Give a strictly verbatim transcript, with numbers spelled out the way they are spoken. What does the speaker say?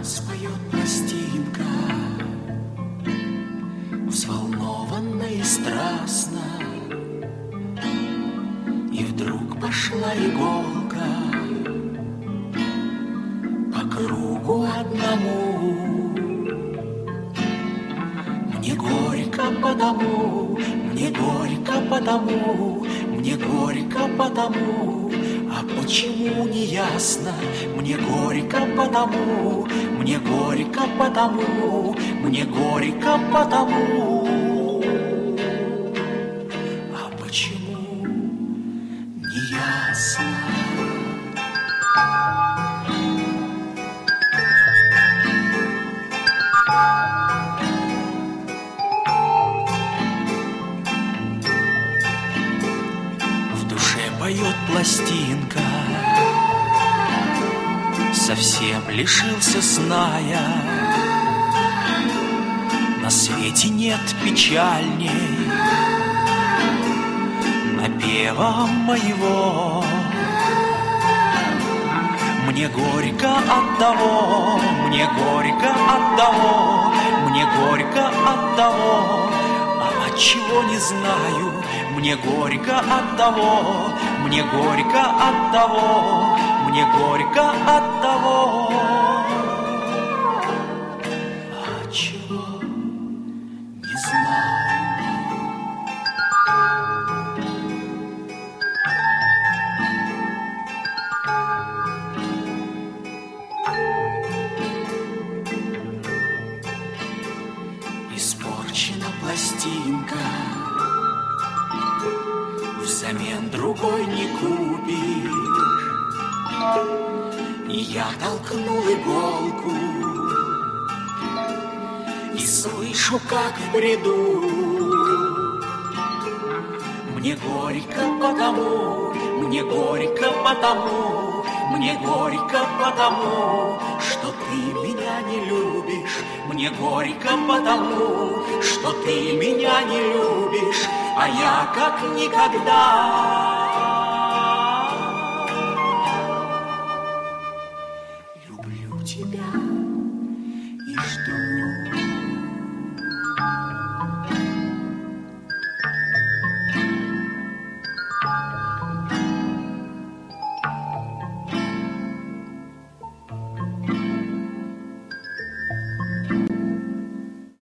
споет пластинка, взволнованно и страстно, и вдруг пошла иголка по кругу одному. Мне горько потому, мне горько потому, мне горько потому, а почему не ясно? Мне горько потому, мне горько потому, мне горько потому, а почему не ясно? Поет пластинка, совсем лишился сна я. На свете нет печальней напева моего. Мне горько от того, мне горько от того, мне горько от того, а отчего не знаю. Мне горько от того, мне горько от того, мне горько от того, а чего не знаю. Испорчена пластинка, взамен другой не купишь. И я толкнул иголку и слышу, как в бреду. Мне горько потому, мне горько потому, мне горько потому, что ты меня не любишь. Мне горько потому, что ты меня не любишь, а я как никогда